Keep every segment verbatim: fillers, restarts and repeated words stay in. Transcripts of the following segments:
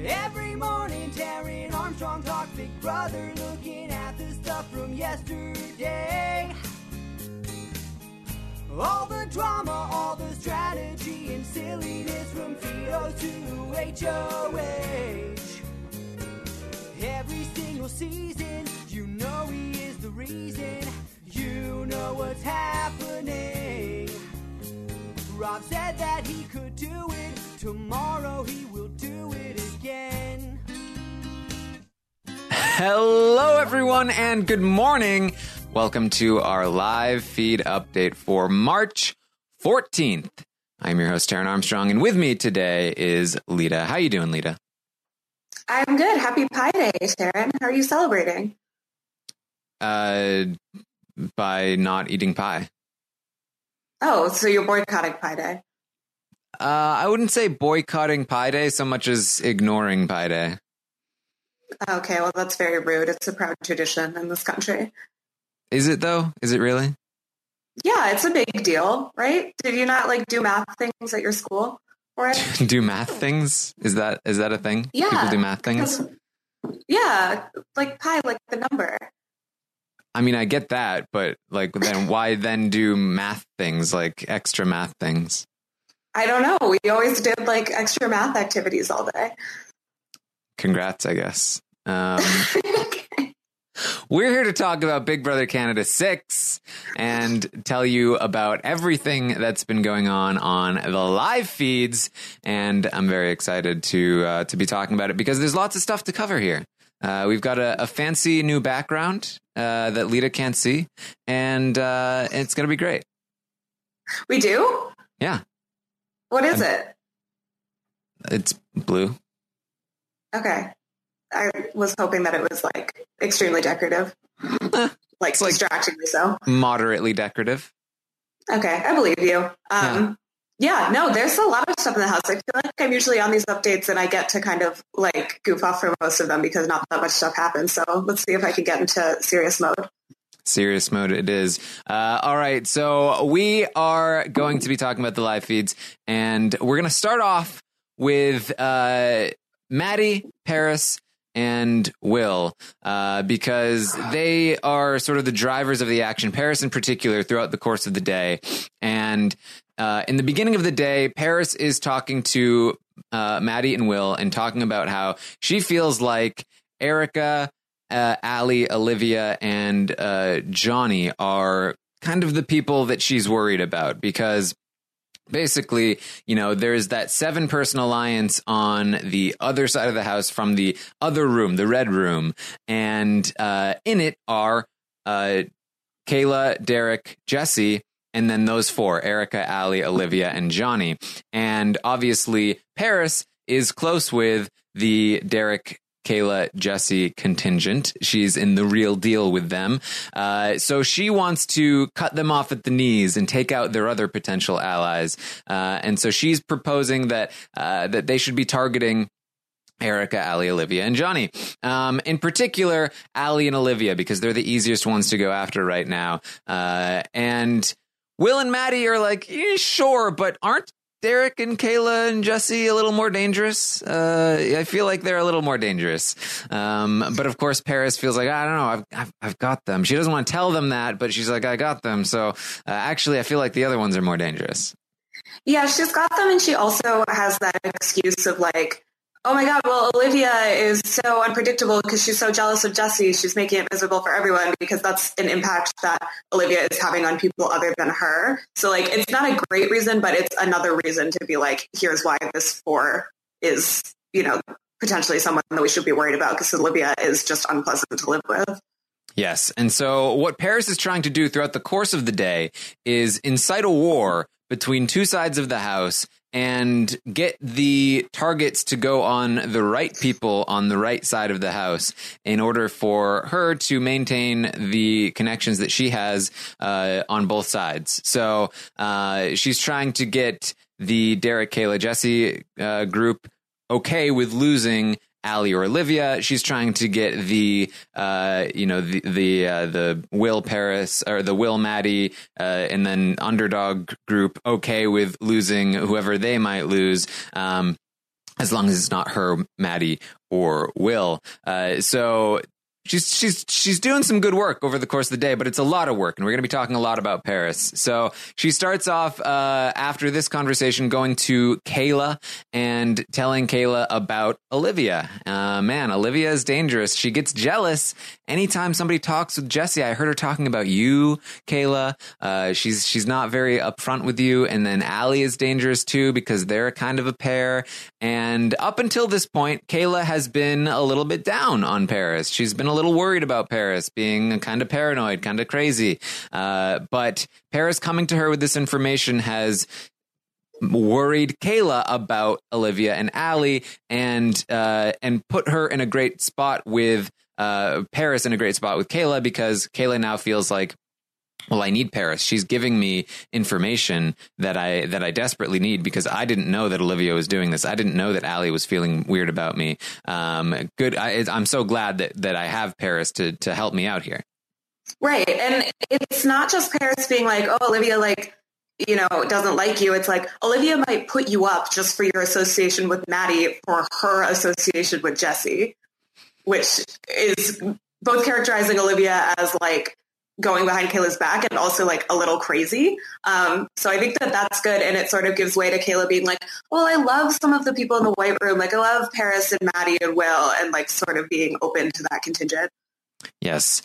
Every morning, Taryn Armstrong talks Big Brother, looking at the stuff from yesterday. All the drama, all the strategy and silliness from Fido to H O H. Every single season, you know he is the reason. You know what's happening. Rob said that he could do it. Tomorrow he will do it again. Hello, everyone, and good morning. Welcome to our live feed update for March fourteenth. I'm your host, Taryn Armstrong, and with me today is Lita. How you doing, Lita? I'm good. Happy Pi Day, Taryn. How are you celebrating? Uh, by not eating pie. Oh, so you're boycotting Pi Day? Uh, I wouldn't say boycotting Pi Day so much as ignoring Pi Day. Okay, well, that's very rude. It's a proud tradition in this country. Is it, though? Is it really? Yeah, it's a big deal, right? Did you not, like, do math things at your school for it? Do math things? Is that is that a thing? Yeah. People do math things? Yeah, like pi, like the number. I mean, I get that, but, like, then why then do math things, like extra math things? I don't know. We always did, like, extra math activities all day. Congrats, I guess. Um, we're here to talk about Big Brother Canada six and tell you about everything that's been going on on the live feeds. And I'm very excited to uh, to be talking about it because there's lots of stuff to cover here. Uh, we've got a, a fancy new background uh, that Lita can't see, and uh, it's going to be great. We do? Yeah. What is I'm, it? It's blue. Okay. I was hoping that it was, like, extremely decorative. Eh, like, like distractingly so. Moderately decorative. Okay, I believe you. Um, yeah. yeah, no, there's a lot of stuff in the house. I feel like I'm usually on these updates and I get to kind of, like, goof off for most of them because not that much stuff happens. So let's see if I can get into serious mode. Serious mode it is. Uh, all right, so we are going to be talking about the live feeds, and we're going to start off with uh, Maddie, Paris, and Will, uh, because they are sort of the drivers of the action, Paris in particular, throughout the course of the day. And uh, in the beginning of the day, Paris is talking to uh, Maddie and Will and talking about how she feels like Erica, uh, Ali, Olivia, and uh, Johnny are kind of the people that she's worried about because basically, you know, there's that seven person alliance on the other side of the house from the other room, the red room. And uh, in it are uh, Kayla, Derek, Jesse, and then those four, Erica, Ali, Olivia, and Johnny. And obviously, Paris is close with the Derek, Kayla, Jesse contingent. She's in the real deal with them. Uh, so she wants to cut them off at the knees and take out their other potential allies. Uh, and so she's proposing that uh, that they should be targeting Erica, Ali, Olivia, and Johnny. Um, in particular, Ali and Olivia, because they're the easiest ones to go after right now. Uh, and Will and Maddie are like, yeah, sure, but aren't Derek and Kayla and Jesse a little more dangerous? Uh, I feel like they're a little more dangerous. Um, but of course, Paris feels like, I don't know, I've, I've, I've got them. She doesn't want to tell them that, but she's like, I got them. So uh, actually, I feel like the other ones are more dangerous. Yeah, she's got them. And she also has that excuse of like, oh my God, well, Olivia is so unpredictable because she's so jealous of Jesse. She's making it miserable for everyone because that's an impact that Olivia is having on people other than her. So, like, it's not a great reason, but it's another reason to be like, here's why this four is, you know, potentially someone that we should be worried about because Olivia is just unpleasant to live with. Yes. And so what Paris is trying to do throughout the course of the day is incite a war between two sides of the house and get the targets to go on the right people on the right side of the house in order for her to maintain the connections that she has uh, on both sides. So uh, she's trying to get the Derek, Kayla, Jesse uh, group okay with losing Ali or Olivia. She's trying to get the, uh, you know, the the uh, the Will Paris or the Will Maddie uh, and then underdog group okay with losing whoever they might lose. Um, as long as it's not her, Maddie, or Will. Uh, so she's she's she's doing some good work over the course of the day, but it's a lot of work, and we're going to be talking a lot about Paris. So she starts off uh, after this conversation going to Kayla and telling Kayla about Olivia. Uh, man, Olivia is dangerous. She gets jealous anytime somebody talks with Jesse. I heard her talking about you, Kayla. Uh, she's she's not very upfront with you. And then Allie is dangerous too, because they're kind of a pair. And up until this point, Kayla has been a little bit down on Paris. She's been a little worried about Paris being kind of paranoid, kind of crazy. Uh, but Paris coming to her with this information has worried Kayla about Olivia and Allie, and uh, and put her in a great spot with uh, Paris in a great spot with Kayla, because Kayla now feels like, well, I need Paris. She's giving me information that I that I desperately need, because I didn't know that Olivia was doing this. I didn't know that Allie was feeling weird about me. Um, good. I, I'm so glad that that I have Paris to to help me out here. Right, and it's not just Paris being like, oh, Olivia, like, you know, doesn't like you. It's like Olivia might put you up just for your association with Maddie for her association with Jesse, which is both characterizing Olivia as like going behind Kayla's back and also like a little crazy. Um, so I think that that's good. And it sort of gives way to Kayla being like, well, I love some of the people in the White Room. Like I love Paris and Maddie and Will, and like sort of being open to that contingent. Yes.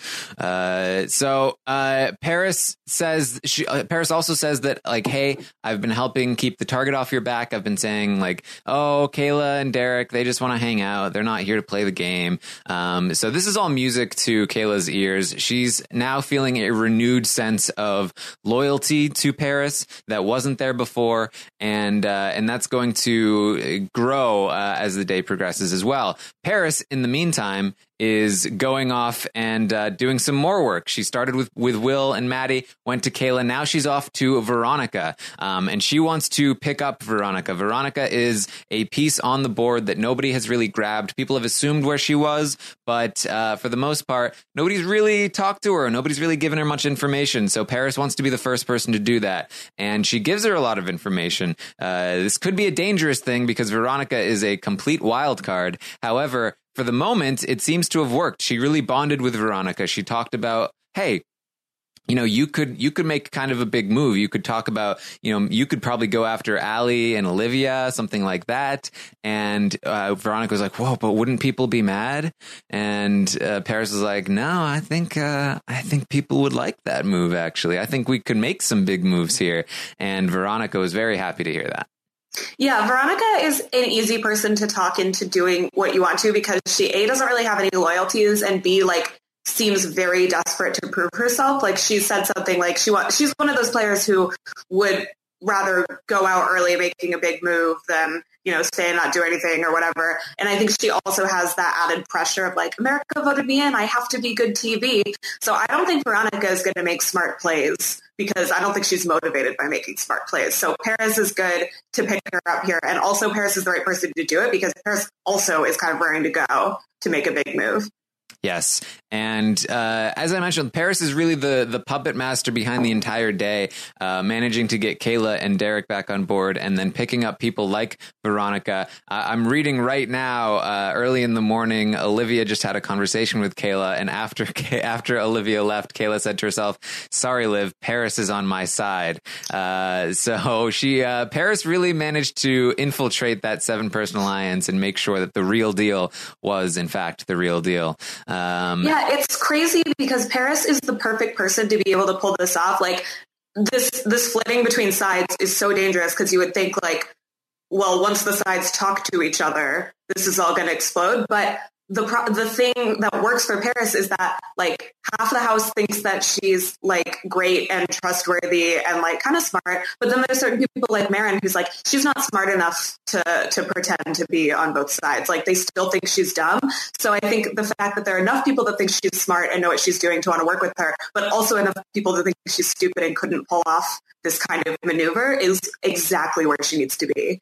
Uh, so uh, Paris says she, uh, Paris also says that, like, hey, I've been helping keep the target off your back. I've been saying like, oh, Kayla and Derek, they just want to hang out. They're not here to play the game. Um, so this is all music to Kayla's ears. She's now feeling a renewed sense of loyalty to Paris that wasn't there before. And uh, and that's going to grow uh, as the day progresses as well. Paris, in the meantime, is going off and uh, doing some more work. She started with, with Will and Maddie, went to Kayla. Now she's off to Veronica, um, and she wants to pick up Veronica. Veronica is a piece on the board that nobody has really grabbed. People have assumed where she was, but uh, for the most part, nobody's really talked to her. Nobody's really given her much information. So Paris wants to be the first person to do that, and she gives her a lot of information. Uh, this could be a dangerous thing because Veronica is a complete wild card. However, for the moment, it seems to have worked. She really bonded with Veronica. She talked about, hey, you know, you could you could make kind of a big move. You could talk about, you know, you could probably go after Allie and Olivia, something like that. And uh, Veronica was like, whoa, but wouldn't people be mad? And uh, Paris was like, no, I think uh, I think people would like that move, actually. I think we could make some big moves here. And Veronica was very happy to hear that. Yeah, Veronica is an easy person to talk into doing what you want to, because she, A, doesn't really have any loyalties, and B, like, seems very desperate to prove herself. Like, she said something like she wa- she's one of those players who would rather go out early making a big move than, you know, stay and not do anything or whatever. And I think she also has that added pressure of like, America voted me in, I have to be good T V. So I don't think Veronica is going to make smart plays, because I don't think she's motivated by making smart plays. So Paris is good to pick her up here. And also Paris is the right person to do it, because Paris also is kind of raring to go to make a big move. Yes. And uh, as I mentioned, Paris is really the, the puppet master behind the entire day, uh, managing to get Kayla and Derek back on board, and then picking up people like Veronica. Uh, I'm reading right now, uh, early in the morning, Olivia just had a conversation with Kayla, and after after Olivia left, Kayla said to herself, sorry, Liv, Paris is on my side. Uh, so she uh, Paris really managed to infiltrate that seven-person alliance and make sure that the real deal was, in fact, the real deal. Um, yeah, it's crazy because Paris is the perfect person to be able to pull this off. Like this, this flitting between sides is so dangerous, because you would think like, well, once the sides talk to each other, this is all going to explode. But the pro- the thing that works for Paris is that like half the house thinks that she's like great and trustworthy and like kind of smart, but then there's certain people like Marin who's like, she's not smart enough to to pretend to be on both sides. Like they still think she's dumb. So I think the fact that there are enough people that think she's smart and know what she's doing to want to work with her, but also enough people that think she's stupid and couldn't pull off this kind of maneuver is exactly where she needs to be.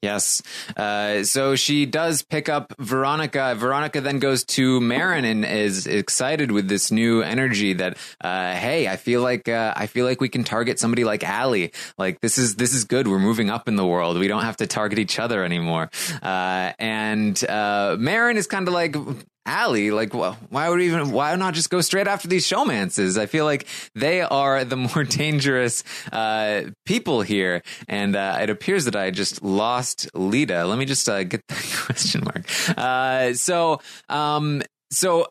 Yes. Uh, so she does pick up Veronica. Veronica then goes to Marin and is excited with this new energy that, uh, hey, I feel like uh, I feel like we can target somebody like Allie. Like this is this is good. We're moving up in the world. We don't have to target each other anymore. Uh, and uh, Marin is kind of like, Allie, like, well, why would we even, why not just go straight after these showmances? I feel like they are the more dangerous uh, people here. And uh, it appears that I just lost Lita. Let me just uh, get the question mark. Uh, so, um, so,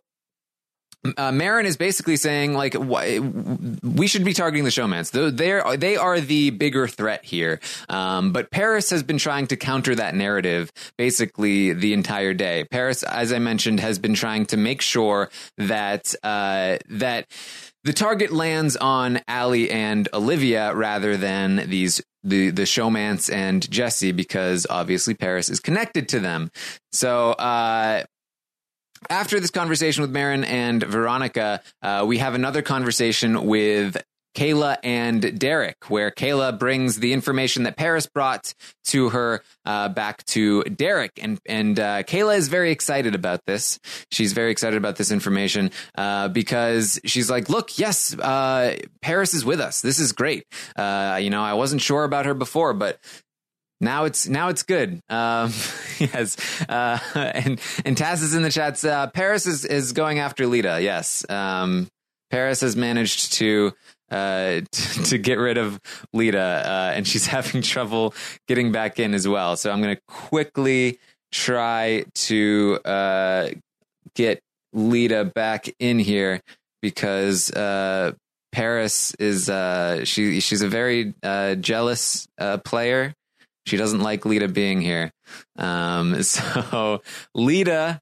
Uh, Marin is basically saying, like, wh- we should be targeting the showmans. They're, they are the bigger threat here. Um, but Paris has been trying to counter that narrative basically the entire day. Paris, as I mentioned, has been trying to make sure that uh, that the target lands on Allie and Olivia rather than these the the showmance and Jesse, because obviously Paris is connected to them. So, uh, after this conversation with Marin and Veronica, uh, we have another conversation with Kayla and Derek, where Kayla brings the information that Paris brought to her uh, back to Derek. And, and uh, Kayla is very excited about this. She's very excited about this information uh, because she's like, look, yes, uh, Paris is with us. This is great. Uh, you know, I wasn't sure about her before, but Now it's now it's good. Um, yes, uh, and and Taz is in the chats. Uh, Paris is, is going after Lita. Yes, um, Paris has managed to uh, t- to get rid of Lita, uh, and she's having trouble getting back in as well. So I'm going to quickly try to uh, get Lita back in here because uh, Paris is uh, she she's a very uh, jealous uh, player. She doesn't like Lita being here. Um, so Lita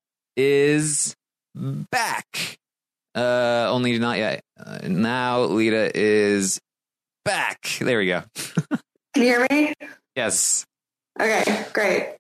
is back. Uh, only not yet. Uh, now Lita is back. There we go. Can you hear me? Yes. Okay, great.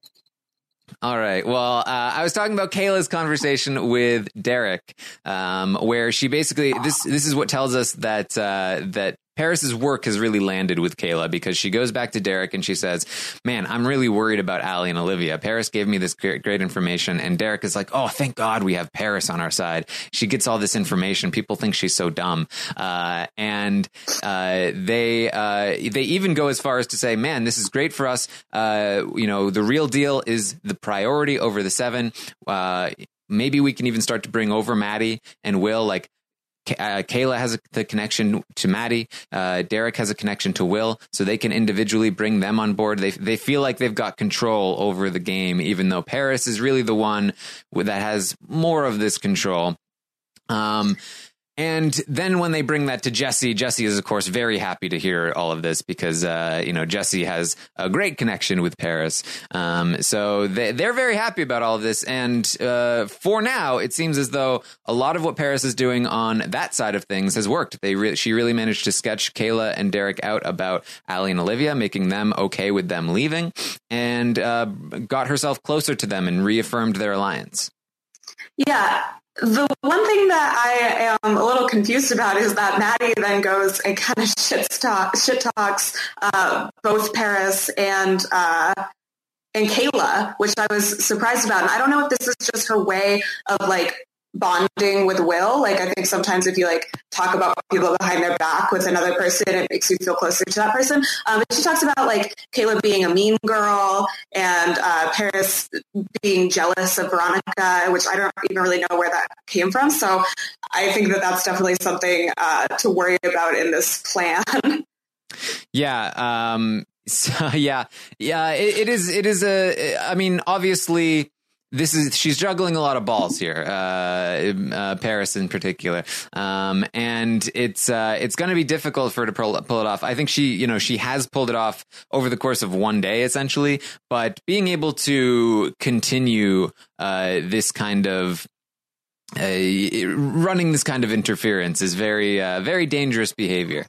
All right. Well, uh, I was talking about Kayla's conversation with Derek, um, where she basically this this is what tells us that uh, that Paris's work has really landed with Kayla, because she goes back to Derek and she says, man, I'm really worried about Allie and Olivia. Paris gave me this great, great information. And Derek is like, oh, thank God we have Paris on our side. She gets all this information. People think she's so dumb. Uh, and uh, they uh, they even go as far as to say, man, this is great for us. Uh, you know, the real deal is the priority over the seven. Uh, maybe we can even start to bring over Maddie and Will, like, Uh, Kayla has a, the connection to Maddie. Uh, Derek has a connection to Will, so they can individually bring them on board. They they feel like they've got control over the game, even though Paris is really the one that has more of this control. Um, and then when they bring that to Jesse, Jesse is, of course, very happy to hear all of this because, uh, you know, Jesse has a great connection with Paris. Um, so they, they're very happy about all of this. And uh, for now, it seems as though a lot of what Paris is doing on that side of things has worked. They re- She really managed to sketch Kayla and Derek out about Allie and Olivia, making them okay with them leaving, and uh, got herself closer to them and reaffirmed their alliance. Yeah. The one thing that I am a little confused about is that Maddie then goes and kind of shit, talk, shit talks uh, both Paris and uh, and Kayla, which I was surprised about. And I don't know if this is just her way of like bonding with Will. Like, I think sometimes if you like talk about people behind their back with another person, it makes you feel closer to that person. Um, but she talks about like Kayla being a mean girl and uh, Paris being jealous of Veronica, which I don't even really know where that came from. So I think that that's definitely something uh, to worry about in this plan. Yeah. Um, so, yeah. Yeah. It, it is. It is a. I mean, obviously, this is she's juggling a lot of balls here, uh, uh, Paris in particular, um, and it's uh, it's going to be difficult for her to pull, pull it off. I think she, you know, she has pulled it off over the course of one day, essentially. But being able to continue uh, this kind of uh, running this kind of interference is very, uh, very dangerous behavior.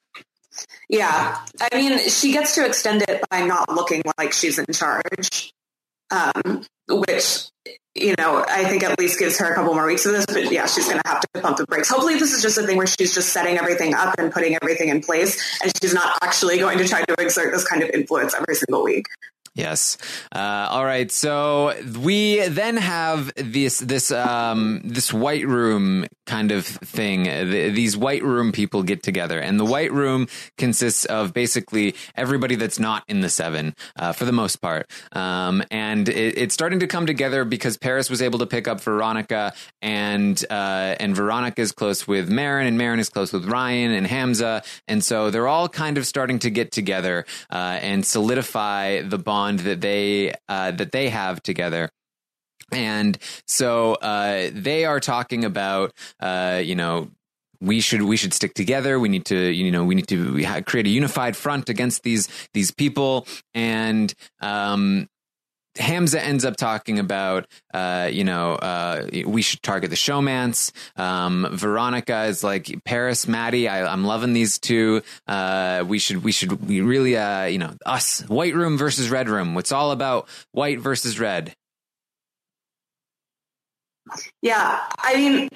Yeah, I mean, she gets to extend it by not looking like she's in charge. Um, which, you know, I think at least gives her a couple more weeks of this, but yeah, she's going to have to pump the brakes. Hopefully this is just a thing where she's just setting everything up and putting everything in place, and she's not actually going to try to exert this kind of influence every single week. Yes. Uh, all right. So we then have this this um, this white room kind of thing. The, these white room people get together, and the white room consists of basically everybody that's not in the Seven uh, for the most part. Um, and it, it's starting to come together because Paris was able to pick up Veronica, and uh, and Veronica is close with Marin, and Marin is close with Ryan and Hamza, and so they're all kind of starting to get together uh, and solidify the bond that they uh, that they have together. And so uh, they are talking about, uh, you know, we should we should stick together. We need to, you know, we need to create a unified front against these these people. And um, Hamza ends up talking about, uh, you know, uh, we should target the showmance. Um, Veronica is like, Paris, Maddie, I, I'm loving these two. Uh, we should, we should, we really, uh, you know, us, white room versus red room. It's all about white versus red. Yeah, I mean,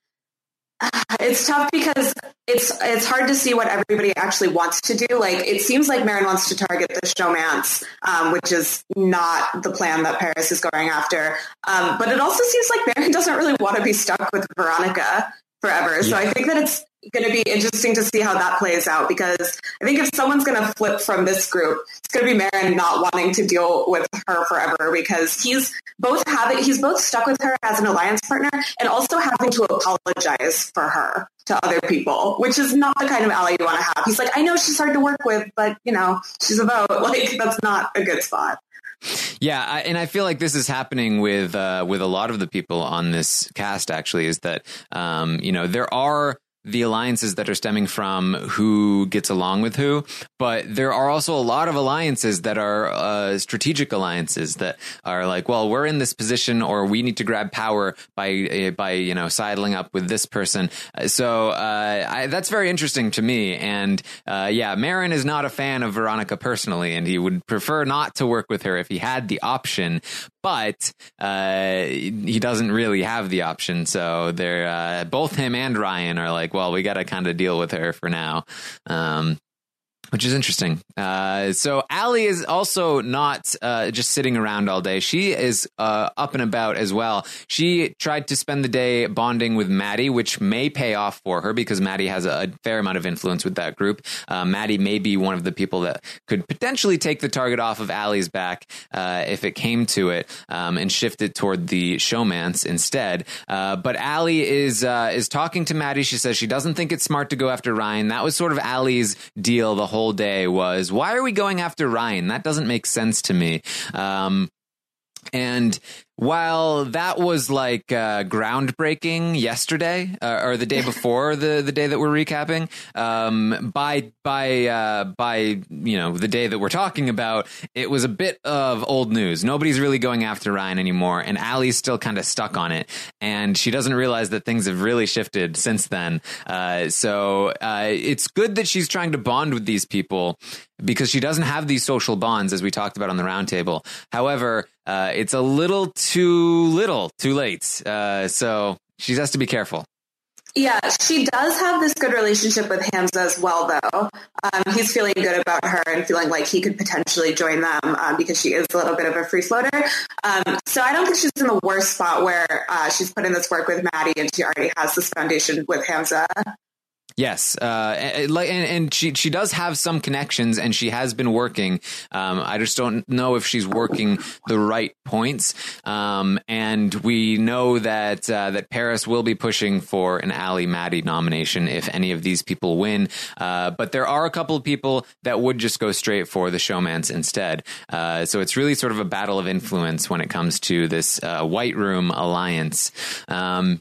it's tough because it's it's hard to see what everybody actually wants to do. Like, it seems like Marin wants to target the showmance, um, which is not the plan that Paris is going after. Um, but it also seems like Marin doesn't really want to be stuck with Veronica forever. So I think that it's going to be interesting to see how that plays out, because I think if someone's going to flip from this group, it's going to be Marin not wanting to deal with her forever, because he's both having he's both stuck with her as an alliance partner and also having to apologize for her to other people, which is not the kind of ally you want to have. He's like, I know she's hard to work with, but you know, she's a vote. Like, that's not a good spot. Yeah, I, and I feel like this is happening with uh, with a lot of the people on this cast. Actually, is that um, you know, there are the alliances that are stemming from who gets along with who, but there are also a lot of alliances that are uh, strategic alliances that are like, well, we're in this position, or we need to grab power by uh, by you know sidling up with this person. So uh, I, that's very interesting to me. And uh, yeah, Marin is not a fan of Veronica personally, and he would prefer not to work with her if he had the option. But uh, he doesn't really have the option. So they're uh, both him and Ryan are like, well, we got to kind of deal with her for now. Um, Which is interesting. Uh, so Allie is also not uh, just sitting around all day. She is uh, up and about as well. She tried to spend the day bonding with Maddie, which may pay off for her because Maddie has a, a fair amount of influence with that group. Uh, Maddie may be one of the people that could potentially take the target off of Allie's back uh, if it came to it, um, and shift it toward the showmance instead. Uh, but Allie is uh, is talking to Maddie. She says she doesn't think it's smart to go after Ryan. That was sort of Allie's deal the whole whole day was, why are we going after Ryan? That doesn't make sense to me. Um, and while that was like uh, groundbreaking yesterday uh, or the day before the, the day that we're recapping, um, by by uh, by you know the day that we're talking about, it was a bit of old news. Nobody's really going after Ryan anymore, and Allie's still kind of stuck on it, and she doesn't realize that things have really shifted since then. Uh, so uh, it's good that she's trying to bond with these people, because she doesn't have these social bonds, as we talked about on the roundtable. However, uh, it's a little too little, too late. Uh, so she has to be careful. Yeah, she does have this good relationship with Hamza as well, though. Um, he's feeling good about her and feeling like he could potentially join them um, because she is a little bit of a free floater. Um, so I don't think she's in the worst spot where uh, she's put in this work with Maddie and she already has this foundation with Hamza. Yes, uh, and, and she she does have some connections, and she has been working. Um, I just don't know if she's working the right points. Um, and we know that uh, that Paris will be pushing for an Allie Maddie nomination if any of these people win. Uh, but there are a couple of people that would just go straight for the showmance instead. Uh, so it's really sort of a battle of influence when it comes to this uh, White Room alliance. Um,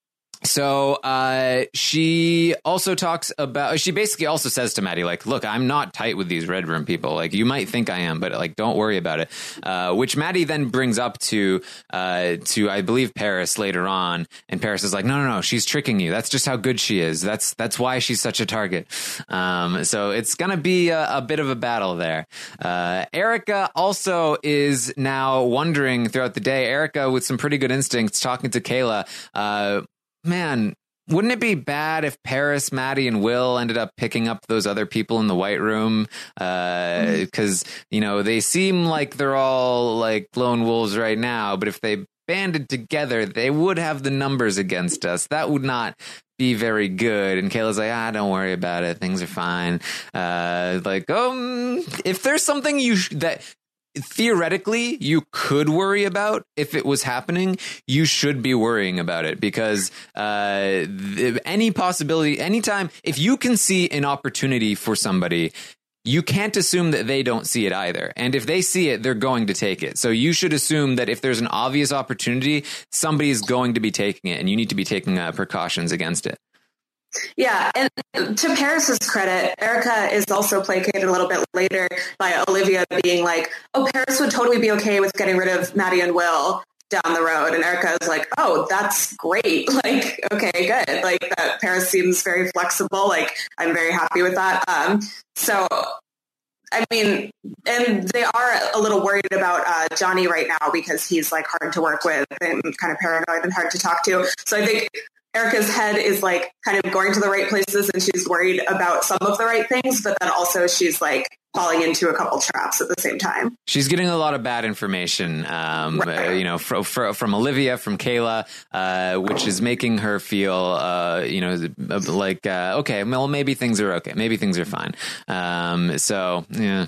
So uh, she also talks about, she basically also says to Maddie, like, look, I'm not tight with these Red Room people. Like, you might think I am, but like, don't worry about it. Uh, which Maddie then brings up to, uh, to, I believe, Paris later on. And Paris is like, no, no, no, she's tricking you. That's just how good she is. That's, that's why she's such a target. Um, so it's going to be a, a bit of a battle there. Uh, Erica also is now wondering throughout the day, Erica with some pretty good instincts, talking to Kayla, uh, man, wouldn't it be bad if Paris, Maddie, and Will ended up picking up those other people in the White Room? Because, uh, mm. you know, they seem like they're all like lone wolves right now, but if they banded together, they would have the numbers against us. That would not be very good. And Kayla's like, ah, don't worry about it. Things are fine. Uh, like, um, if there's something you sh- that theoretically you could worry about if it was happening, you should be worrying about it, because uh, th- any possibility, anytime, if you can see an opportunity for somebody, you can't assume that they don't see it either. And if they see it, they're going to take it. So you should assume that if there's an obvious opportunity, somebody is going to be taking it, and you need to be taking uh, precautions against it. Yeah, and to Paris's credit, Erica is also placated a little bit later by Olivia being like, oh, Paris would totally be okay with getting rid of Maddie and Will down the road. And Erica is like, oh, that's great. Like, okay, good. Like, that Paris seems very flexible. Like, I'm very happy with that. Um, so, I mean, and they are a little worried about uh, Johnny right now, because he's like hard to work with and kind of paranoid and hard to talk to. So I think Erica's head is like kind of going to the right places, and she's worried about some of the right things, but then also she's like falling into a couple traps at the same time. She's getting a lot of bad information, um, right. uh, you know, fr- fr- from Olivia, from Kayla, uh, which is making her feel, uh, you know, like, uh, okay, well, maybe things are okay. Maybe things are fine. Um, so, yeah,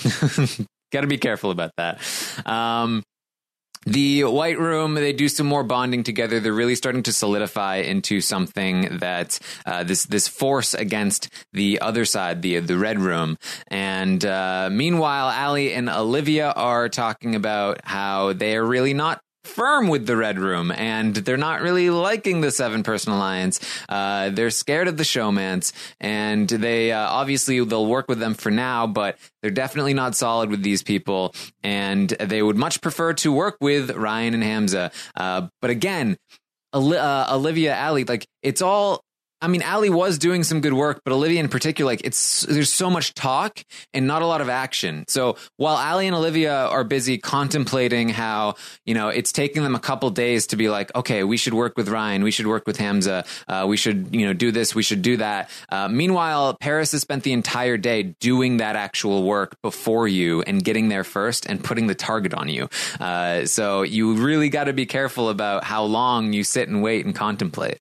got to be careful about that. Um, The White Room, they do some more bonding together. They're really starting to solidify into something that uh, this this force against the other side, the the Red Room. And uh, meanwhile, Allie and Olivia are talking about how they are really not firm with the Red Room, and they're not really liking the Seven Person Alliance. Uh, they're scared of the Showmance, and they uh, obviously they'll work with them for now, but they're definitely not solid with these people, and they would much prefer to work with Ryan and Hamza. Uh, but again, Oli- uh, Olivia, Allie, like, it's all, I mean, Allie was doing some good work, but Olivia in particular, like, it's there's so much talk and not a lot of action. So while Allie and Olivia are busy contemplating how, you know, it's taking them a couple days to be like, okay, we should work with Ryan, we should work with Hamza, uh, we should, you know, do this, we should do that. Uh, meanwhile, Paris has spent the entire day doing that actual work before you and getting there first and putting the target on you. Uh, so you really got to be careful about how long you sit and wait and contemplate.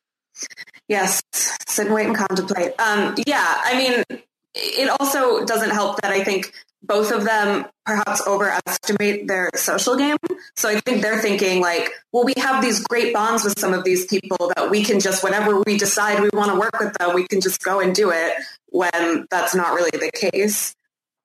Yes, sit and wait and contemplate. Um, yeah, I mean, it also doesn't help that I think both of them perhaps overestimate their social game. So I think they're thinking like, well, we have these great bonds with some of these people that we can just, whenever we decide we want to work with them, we can just go and do it, when that's not really the case.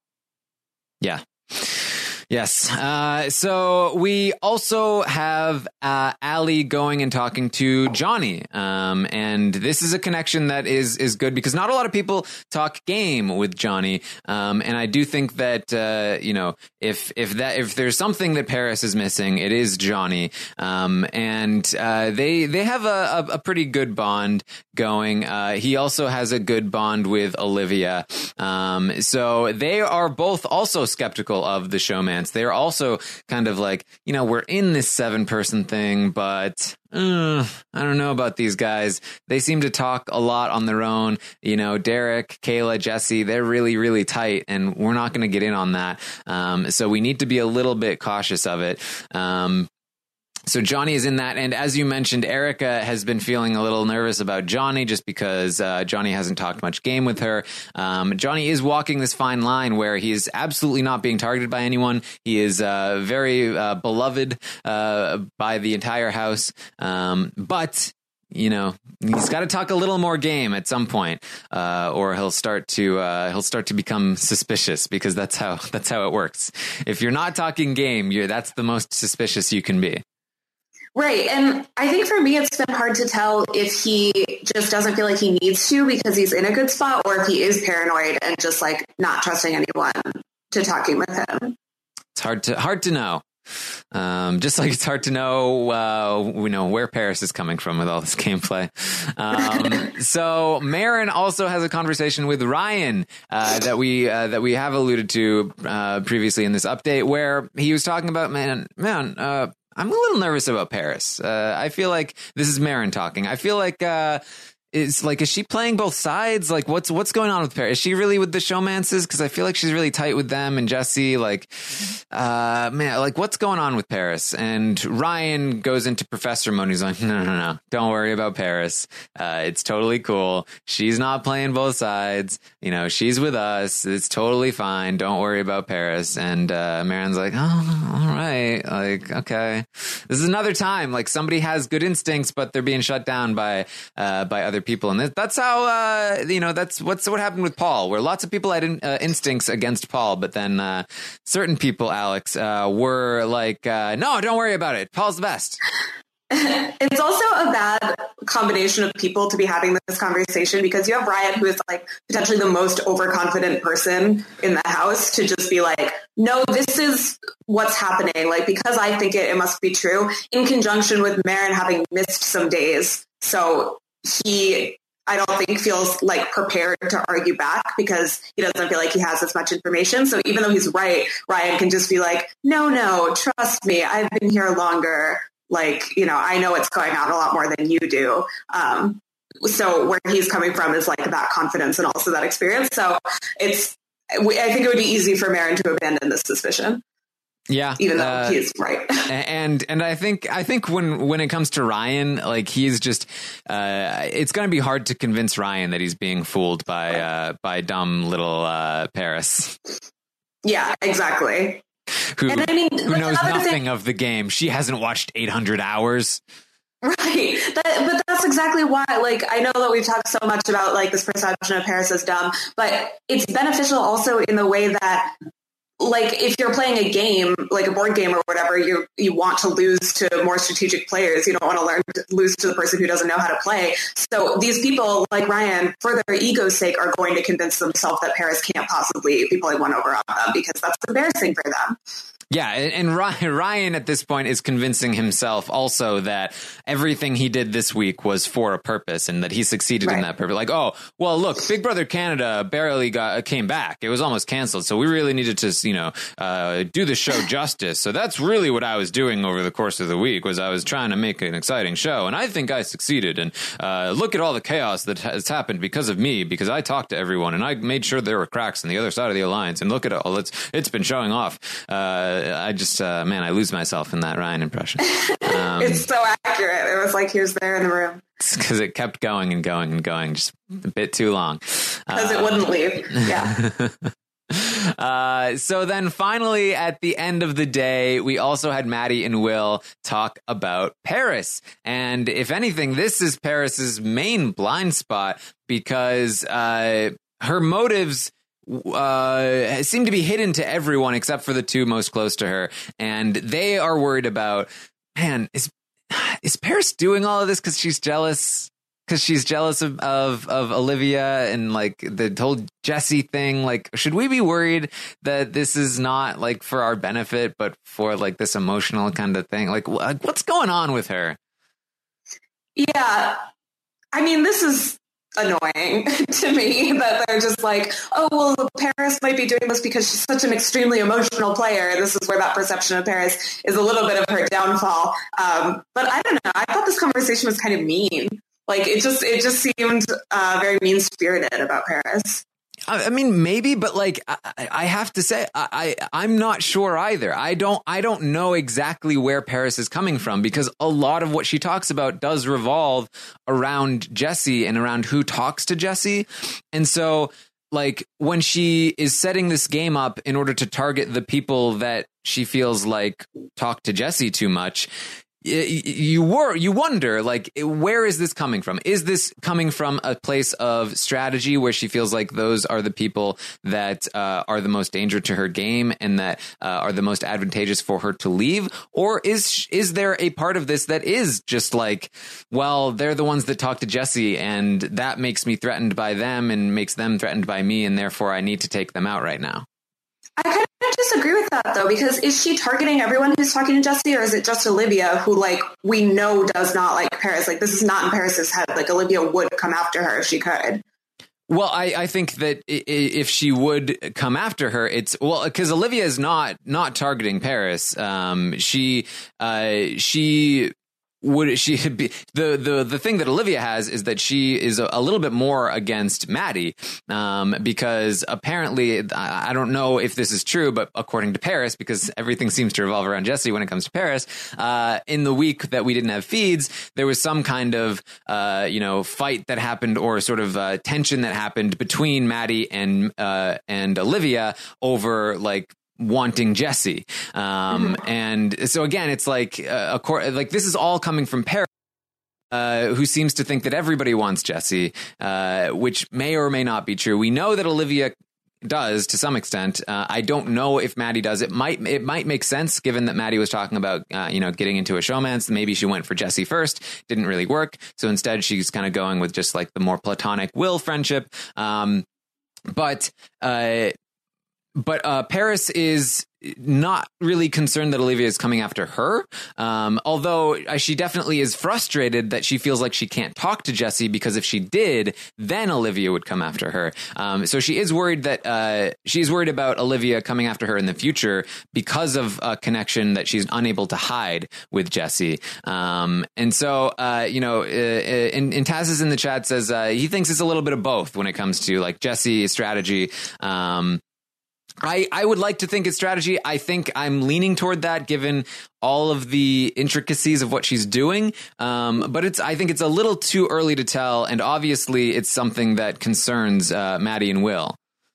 Yeah. Yes. Uh, so we also have uh, Allie going and talking to Johnny. Um, and this is a connection that is is good, because not a lot of people talk game with Johnny. Um, and I do think that, uh, you know, if if that if there's something that Paris is missing, it is Johnny. Um, and uh, they they have a, a, a pretty good bond going. Uh, he also has a good bond with Olivia. Um, so they are both also skeptical of the Showmance. They're also kind of like, you know, we're in this seven person thing, but uh, I don't know about these guys. They seem to talk a lot on their own. You know, Derek, Kayla, Jesse, they're really, really tight, and we're not going to get in on that. Um, so we need to be a little bit cautious of it. Um, So Johnny is in that. And as you mentioned, Erica has been feeling a little nervous about Johnny just because uh, Johnny hasn't talked much game with her. Um, Johnny is walking this fine line where he is absolutely not being targeted by anyone. He is uh, very uh, beloved uh, by the entire house. Um, but you know, he's got to talk a little more game at some point, uh, or he'll start to uh, he'll start to become suspicious, because that's how that's how it works. If you're not talking game, you're that's the most suspicious you can be. Right. And I think for me, it's been hard to tell if he just doesn't feel like he needs to because he's in a good spot, or if he is paranoid and just like not trusting anyone to talking with him. It's hard to hard to know. Um, just like it's hard to know, uh, you know, where Paris is coming from with all this gameplay. Um, so Marin also has a conversation with Ryan uh, that we uh, that we have alluded to uh, previously in this update, where he was talking about, man, man. Uh, I'm a little nervous about Paris. Uh, I feel like this is Marin talking. I feel like uh, is like is she playing both sides? Like what's what's going on with Paris? Is she really with the showmances? Because I feel like she's really tight with them and Jesse. Like, uh, man, like what's going on with Paris? And Ryan goes into professor mode. He's like, no, no, no, don't worry about Paris. Uh, it's totally cool. She's not playing both sides. You know, she's with us. It's totally fine. Don't worry about Paris. And uh, Marin's like, oh, all right. Like, okay, this is another time. Like somebody has good instincts, but they're being shut down by uh, by other people, and that's how uh you know that's what's what happened with Paul, where lots of people had in, uh, instincts against Paul, but then uh certain people, Alex, uh were like uh no, don't worry about it, Paul's the best. It's also a bad combination of people to be having this conversation, because you have Ryan, who is like potentially the most overconfident person in the house, to just be like, no, this is what's happening, like because I think it, it must be true, in conjunction with Marin having missed some days. So he, I don't think, feels like prepared to argue back because he doesn't feel like he has as much information. So even though he's right, Ryan can just be like, no, no, trust me, I've been here longer. Like, you know, I know what's going on a lot more than you do. Um, so where he's coming from is like that confidence and also that experience. So it's, I think it would be easy for Marin to abandon this suspicion. Yeah, even though uh, he's right. and and I think I think when when it comes to Ryan, like he's just uh, it's going to be hard to convince Ryan that he's being fooled by uh, by dumb little uh, Paris. Yeah, exactly. Who, and I mean, who like, knows nothing thing, of the game? She hasn't watched eight hundred hours. Right. That, but that's exactly why, like, I know that we've talked so much about like this perception of Paris as dumb, but it's beneficial also in the way that, like, if you're playing a game, like a board game or whatever, you you want to lose to more strategic players. You don't want to learn to lose to the person who doesn't know how to play. So these people, like Ryan, for their ego's sake, are going to convince themselves that Paris can't possibly be pulling one over on them because that's embarrassing for them. Yeah, and Ryan at this point is convincing himself also that everything he did this week was for a purpose and that he succeeded right. in that purpose. Like, oh, well, look, Big Brother Canada barely got came back. It was almost canceled. So we really needed to, you know, uh, do the show justice. So that's really what I was doing over the course of the week, was I was trying to make an exciting show. And I think I succeeded. And uh, look at all the chaos that has happened because of me, because I talked to everyone and I made sure there were cracks on the other side of the alliance. And look at all it's it's been showing off. Uh, I just, uh, man, I lose myself in that Ryan impression. Um, it's so accurate. It was like he was there in the room. Because it kept going and going and going, just a bit too long. Because uh, it wouldn't leave. Yeah. uh, so then finally, at the end of the day, we also had Maddie and Will talk about Paris. And if anything, this is Paris's main blind spot, because uh, her motives uh seem to be hidden to everyone except for the two most close to her, and they are worried about, man, is is Paris doing all of this because she's jealous because she's jealous of, of of Olivia and like the whole Jesse thing? Like, should we be worried that this is not like for our benefit but for like this emotional kind of thing? Like, what's going on with her? Yeah, I mean, this is annoying to me that they're just like, oh, well, Paris might be doing this because she's such an extremely emotional player. This is where that perception of Paris is a little bit of her downfall. Um, but I don't know. I thought this conversation was kind of mean. Like, it just it just seemed uh, very mean spirited about Paris. I mean, maybe, but like, I, I have to say, I, I, I'm not sure either. I don't, I don't know exactly where Paris is coming from, because a lot of what she talks about does revolve around Jesse and around who talks to Jesse. And so, like, when she is setting this game up in order to target the people that she feels like talk to Jesse too much, you were you wonder, like, where is this coming from? Is this coming from a place of strategy where she feels like those are the people that uh, are the most danger to her game and that uh, are the most advantageous for her to leave? Or is is there a part of this that is just like, well, they're the ones that talk to Jesse and that makes me threatened by them and makes them threatened by me, and therefore I need to take them out right now? I kind of disagree with that, though, because is she targeting everyone who's talking to Jesse, or is it just Olivia, who, like, we know does not like Paris? Like, this is not in Paris's head. Like, Olivia would come after her if she could. Well, I, I think that if she would come after her, it's well because Olivia is not not targeting Paris. Um, she uh, she. Would she be the, the the thing that Olivia has is that she is a, a little bit more against Maddie um, because apparently I, I don't know if this is true, but according to Paris, because everything seems to revolve around Jesse when it comes to Paris, uh, in the week that we didn't have feeds, there was some kind of uh, you know fight that happened or sort of uh, tension that happened between Maddie and uh, and Olivia over like wanting Jesse. Um, mm-hmm. And so again, it's like, uh, a, like this is all coming from Paris, uh, who seems to think that everybody wants Jesse, uh, which may or may not be true. We know that Olivia does to some extent. Uh, I don't know if Maddie does. It might, it might make sense given that Maddie was talking about, uh, you know, getting into a showmance. Maybe she went for Jesse first, didn't really work. So instead she's kind of going with just like the more platonic Will friendship. Um, but, uh, But uh, Paris is not really concerned that Olivia is coming after her, um, although she definitely is frustrated that she feels like she can't talk to Jesse because if she did, then Olivia would come after her. Um, so she is worried that uh, she's worried about Olivia coming after her in the future because of a connection that she's unable to hide with Jesse. Um, and so, uh, you know, uh, and, and Taz is in the chat says uh, he thinks it's a little bit of both when it comes to like Jesse strategy. Um, I, I would like to think it's strategy. I think I'm leaning toward that given all of the intricacies of what she's doing. Um, but it's I think it's a little too early to tell. And obviously it's something that concerns uh, Maddie and Will.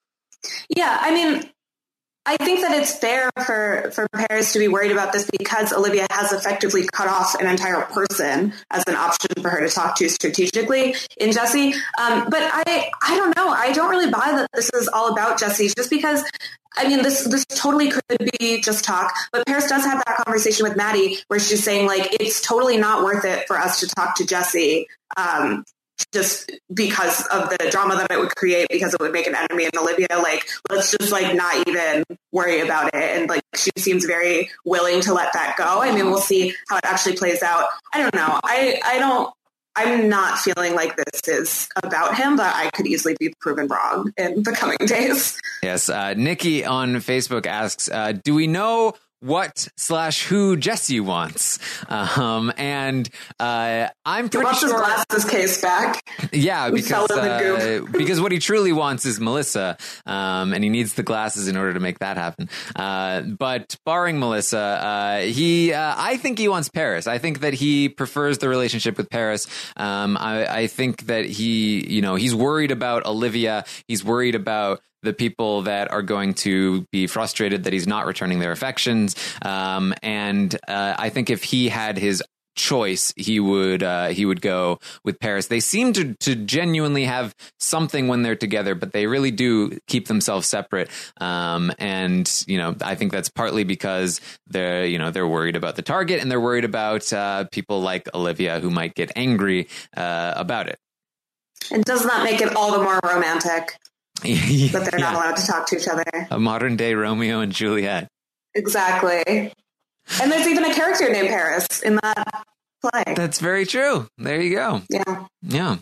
Yeah, I mean, I think that it's fair for, for Paris to be worried about this because Olivia has effectively cut off an entire person as an option for her to talk to strategically in Jesse. Um, but I, I don't know. I don't really buy that this is all about Jesse just because, I mean, this, this totally could be just talk, but Paris does have that conversation with Maddie where she's saying like, it's totally not worth it for us to talk to Jesse. Um, just because of the drama that it would create, because it would make an enemy in Olivia, like, let's just like not even worry about it. And like, she seems very willing to let that go. I mean, we'll see how it actually plays out. I don't know. I, I don't, I'm not feeling like this is about him, but I could easily be proven wrong in the coming days. Yes. Uh, Nikki on Facebook asks, uh, do we know what slash who Jesse wants? Um, and uh, I'm pretty he wants sure his glasses case back. Yeah, because uh, because what he truly wants is Melissa, um, and he needs the glasses in order to make that happen. Uh, but barring Melissa, uh, he uh, I think he wants Paris. I think that he prefers the relationship with Paris. Um, I, I think that he, you know, he's worried about Olivia. He's worried about the people that are going to be frustrated that he's not returning their affections. Um, and uh, I think if he had his choice, he would uh, he would go with Paris. They seem to, to genuinely have something when they're together, but they really do keep themselves separate. Um, and, you know, I think that's partly because they're, you know, they're worried about the target and they're worried about uh, people like Olivia who might get angry uh, about it. And does not make it all the more romantic. Yeah. But they're not allowed to talk to each other. A modern day Romeo and Juliet. Exactly. And there's even a character named Paris in that play. That's very true. There you go. Yeah. Yeah.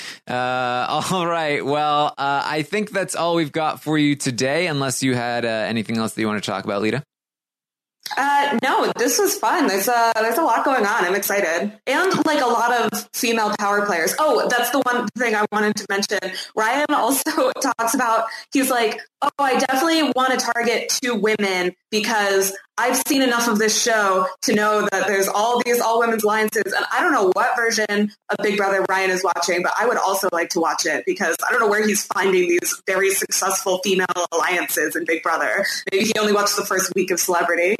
Uh, all right. Well, uh, I think that's all we've got for you today, unless you had uh, anything else that you want to talk about, Lita. Uh, no, this was fun. There's a, there's a lot going on. I'm excited. And like a lot of female power players. Oh, that's the one thing I wanted to mention. Ryan also talks about, he's like, oh, I definitely want to target two women because I've seen enough of this show to know that there's all these all women's alliances. And I don't know what version of Big Brother Ryan is watching, but I would also like to watch it because I don't know where he's finding these very successful female alliances in Big Brother. Maybe he only watched the first week of Celebrity.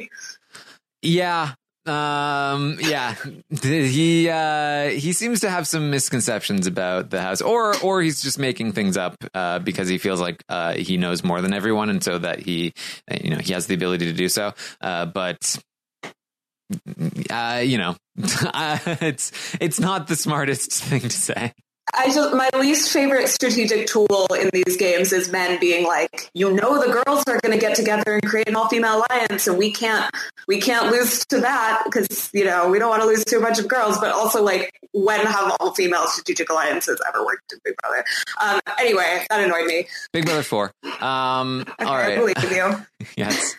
Yeah. Um, yeah, he, uh, he seems to have some misconceptions about the house, or, or he's just making things up, uh, because he feels like, uh, he knows more than everyone. And so that he, you know, he has the ability to do so. Uh, but, uh, you know, it's, it's not the smartest thing to say. I just, my least favorite strategic tool in these games is men being like, you know, the girls are going to get together and create an all-female alliance, and we can't, we can't lose to that because, you know, we don't want to lose to a bunch of girls. But also, like, when have all female strategic alliances ever worked in Big Brother? Um, anyway, that annoyed me. Big Brother four. Um, Okay, all right. I believe you. Yes.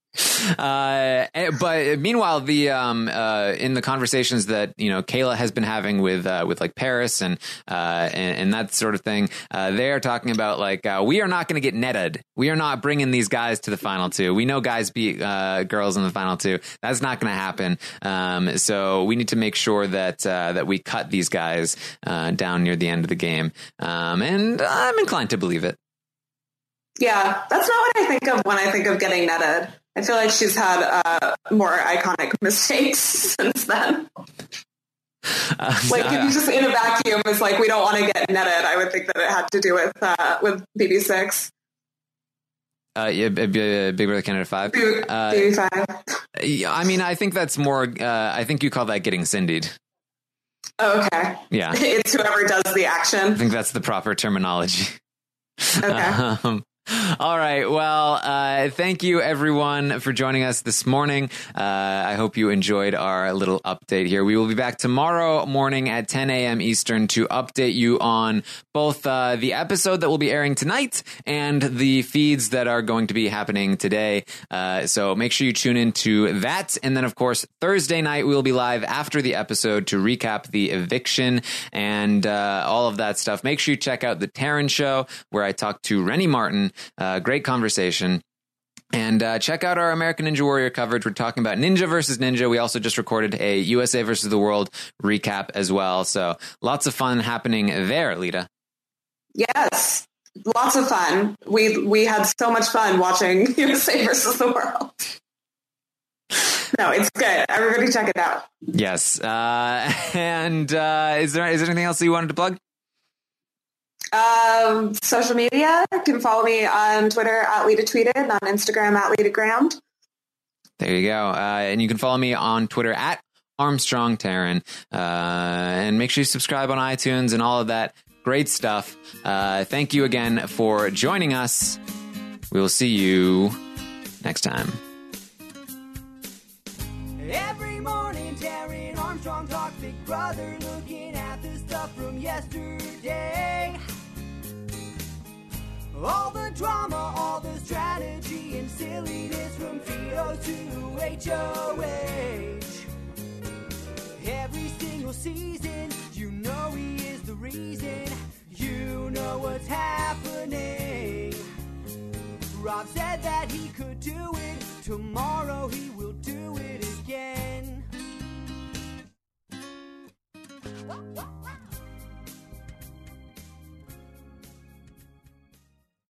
Uh, but meanwhile, the um, uh, in the conversations that you know Kayla has been having with uh, with like Paris and uh, and, and that sort of thing, uh, they are talking about like uh, we are not going to get netted. We are not bringing these guys to the final two. We know guys beat uh, girls in the final two. That's not going to happen. Um, so we need to make sure that uh, that we cut these guys uh, down near the end of the game. Um, and I'm inclined to believe it. Yeah, that's not what I think of when I think of getting netted. I feel like she's had uh, more iconic mistakes since then. Uh, Like, if you just in a vacuum is like, we don't want to get netted, I would think that it had to do with uh, with B B six. Uh, yeah, B- B- Big Brother Canada five. B- Uh, B B five. yeah, I mean, I think that's more. Uh, I think you call that getting Cindy'd. Oh, okay. Yeah, It's whoever does the I action. think that's the proper terminology. Okay. Um, all right. Well, uh, thank you everyone for joining us this morning. Uh, I hope you enjoyed our little update here. We will be back tomorrow morning at ten a.m. Eastern to update you on both uh, the episode that will be airing tonight and the feeds that are going to be happening today. Uh, so make sure you tune into that. And then, of course, Thursday night, we will be live after the episode to recap the eviction and uh, all of that stuff. Make sure you check out the Taryn Show, where I talked to Rennie Martin. Uh, great conversation. And uh, check out our American Ninja Warrior coverage. We're talking about Ninja versus Ninja. We also just recorded a U S A versus the World recap as well. So lots of fun happening there, Lita. Yes. Lots of fun. We we had so much fun watching U S A versus the World. No, it's good. Everybody check it out. Yes. Uh, and uh, is there is there anything else that you wanted to plug? Um, social media, you can follow me on Twitter at Lita Tweeted and on Instagram at Lita Ground. There you go. Uh, and you can follow me on Twitter at Armstrong Taryn. Uh, and make sure you subscribe on iTunes and all of that great stuff. Uh, thank you again for joining us. We will see you next time. Every morning, Taryn Armstrong talks Big Brother, looking at the stuff from yesterday. All the drama, all the strategy and silliness from Fido to H O H. Every single season, you know he is the reason. You know what's happening. Rob said that he could do it. Tomorrow he will do it again.